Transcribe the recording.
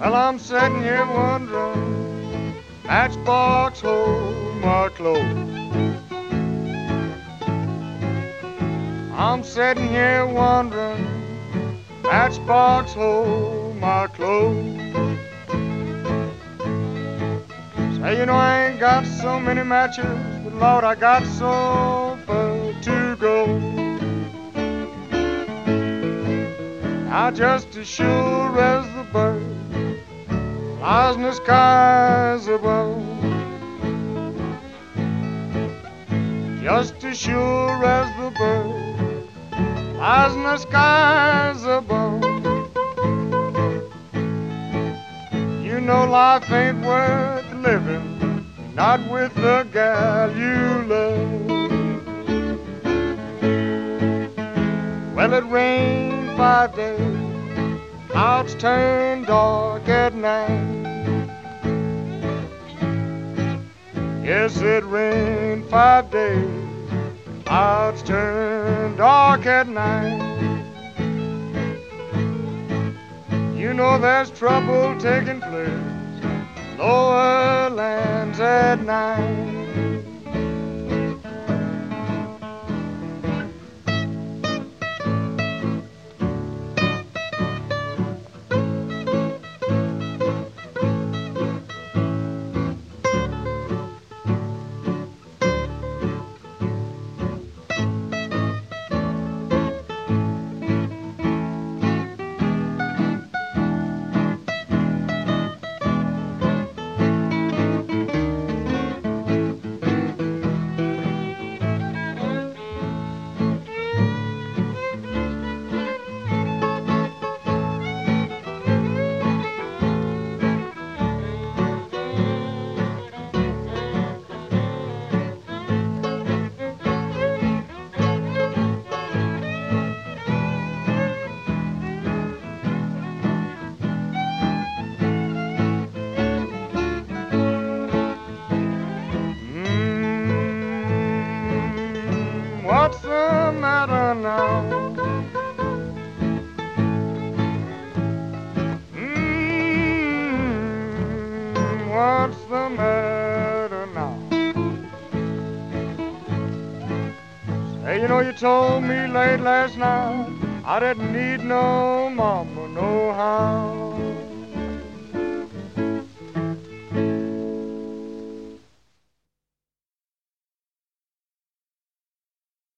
Well, I'm sitting here wondering, matchbox hold my clothes. I'm sitting here wondering, matchbox hold my clothes. Say, you know I ain't got so many matches, but Lord, I got so far to go. Now just as sure as the bird flies in the skies above, just as sure as the bird flies in the skies above, you know life ain't worth living, not with the gal you love. Well, it rained 5 days, clouds turned dark at night. Yes, it rained 5 days, clouds turned dark at night. You know there's trouble taking place, lower lands at night. What's the matter now? What's the matter now? Say, you know you told me late last night I didn't need no mama no how.